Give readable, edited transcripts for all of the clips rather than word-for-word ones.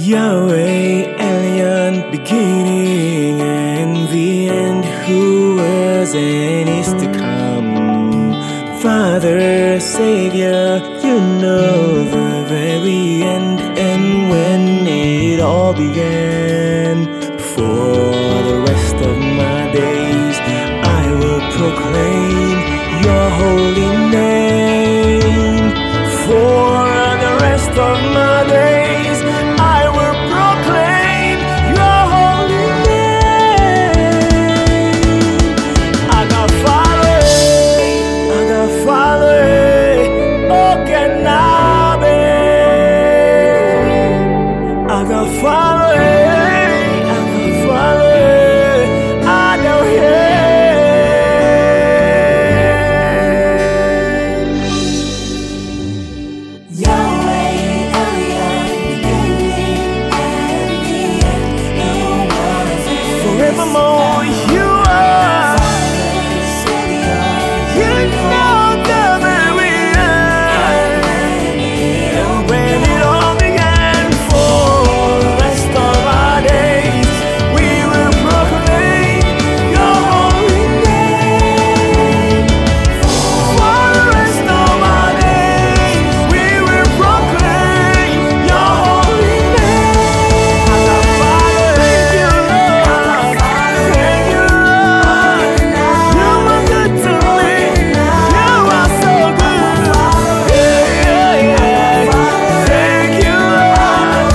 Yahweh, Elyon, beginning and the end, who was and is to come. Father, Savior, you know the very end and when it all began. For the rest of my days, I will proclaim your holy name. For the rest of my days, I will proclaim your holy name. I got following, oh Kenabe. I got following, I don't hear. Forevermore, you are. You know the very end. When it all began, for the rest of our days, we will proclaim your holy name. For the rest of our days, we will proclaim your holy name. Thank you, Lord. Thank you, Lord. You are good to me. You are so good. Yeah, yeah, yeah. Thank you, Lord.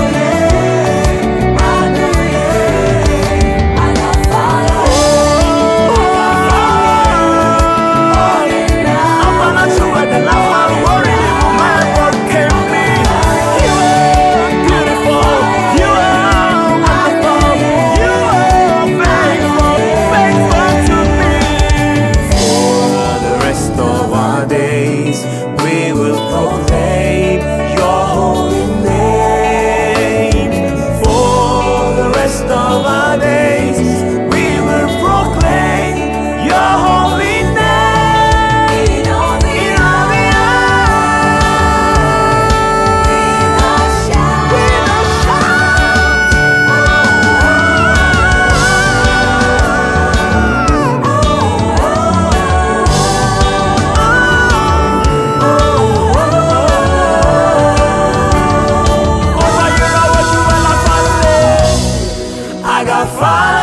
We will proclaim your holy name. For the rest of our days, we will proclaim your holy name. In all the I got fire.